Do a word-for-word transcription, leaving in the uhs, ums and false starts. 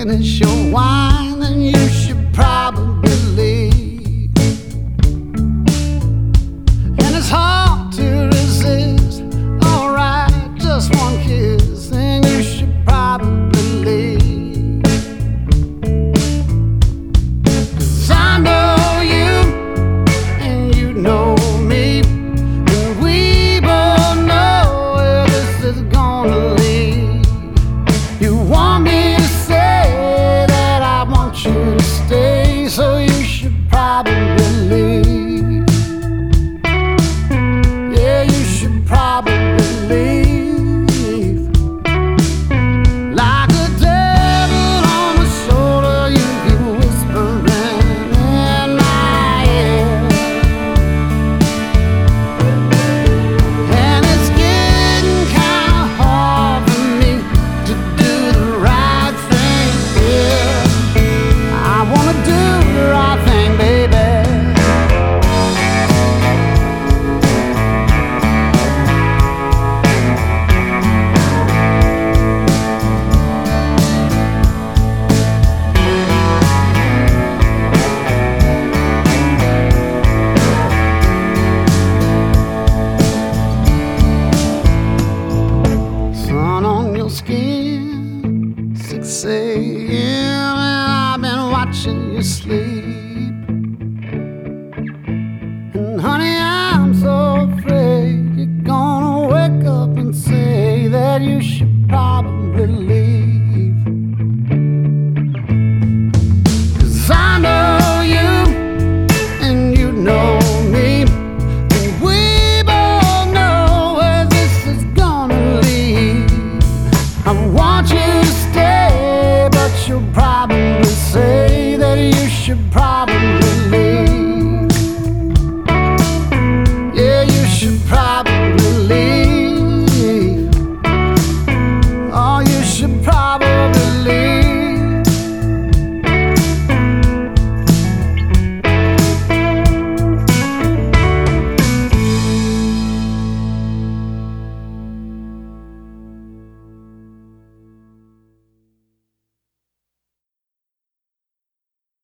finish your wine, then you should probably leave. And it's hard to resist. Alright, just one kiss, then you should probably leave. 'Cause I know you, and you know me, and we both know where this is gonna lead. You want me to say that I want you to stay, so you should probably leave. Yeah, you should probably leave. Like a devil on my shoulder, you keep whispering in my ear. And it's getting kinda hard for me to do the right thing, yeah. I wanna do the right thing, baby. Sun on your skin, six a m and I've been watching you sleep.